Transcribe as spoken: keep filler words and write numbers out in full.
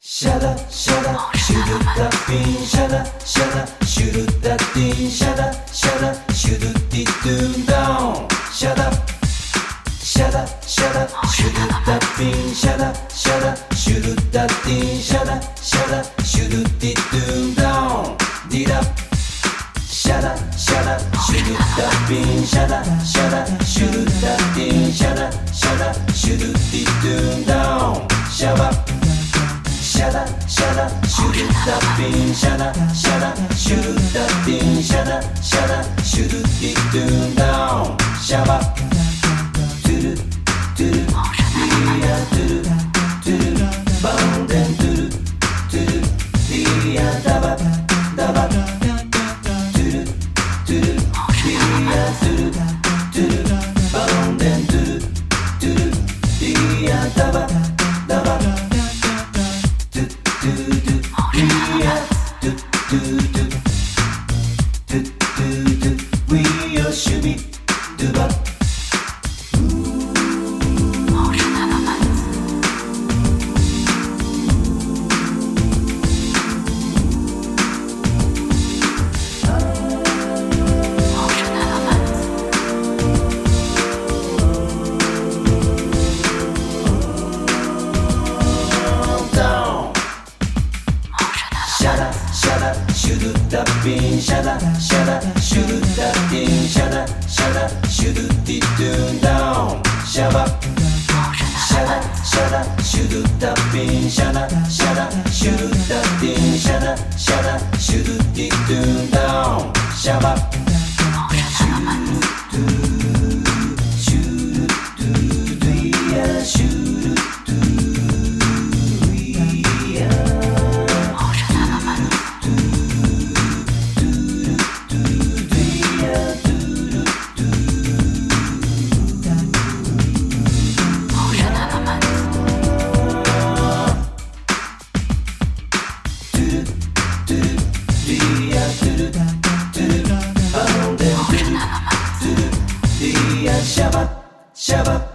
Shada, shada, shoulda da been, shada, shada, shoulda da dee, shada, shada, shoulda dee doom down. Shada, shada, shada, shoulda da been, shada, shada, shoulda da dee, shada, shada, shoulda dee doom down. Dee da. Shada, shada, shoulda da been, shada, shada, shoulda da dee, shada, shada, shoulda dee doom down. Shaba. Shada, shada, shoulda da been, shada, shada, shoulda dee, shada, shada, shoulda dee doom down. Shaba, doo doo doo, yeah, doo doo, bound and doo doo, yeah, daba daba, doo doo, yeah, doo doo, bound and doo doo, yeah, daba daba. We are shooby dooba. Shada, shada, shoulda da been, shada, shada, shoulda da dee, shada, shada, shoulda dee doom down. Shaba, shada, shada, shoulda da been, shada, shada, shoulda da dee, shada, shada, shoulda dee doom down. Shaba, shoulda, shoulda, yeah, shoulda. Shabba, shabba.